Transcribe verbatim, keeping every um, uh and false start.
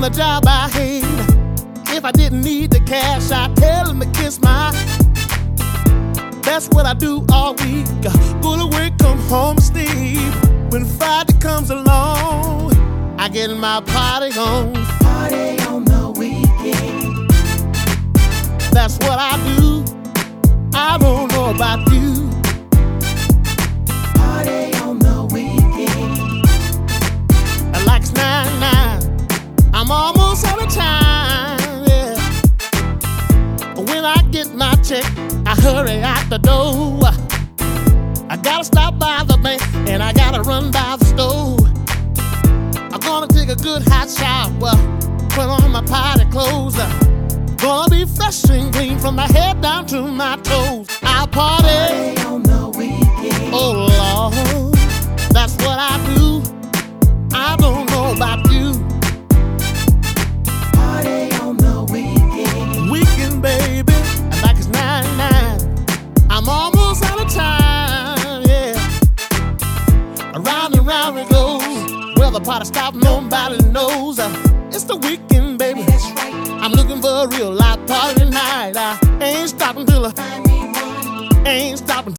the job I hate. If I didn't need the cash, I'd tell him to kiss my. That's what I do all week. Go to work, come home, sleep. When Friday comes along, I get my party on. Party on the weekend. That's what I do. I don't know about you. Party on the weekend. Like it's nine nine, I'm almost out of time. Yeah. When I get my check, I hurry out the door. I gotta stop by the bank and I gotta run by the store. I'm gonna take a good hot shower, put on my party clothes. Gonna be fresh and clean from my head down to my toes. I'll party, Party on the weekend. oh Lord, that's what I do. I don't know about you. Party on the weekend. Weekend, baby, like it's nine nine. I'm almost out of time, yeah. Around and round it goes. Well, the party stops, nobody knows. Uh, it's the weekend, baby. That's right. I'm looking for a real live party tonight. I ain't stopping till I Find me one. ain't stopping.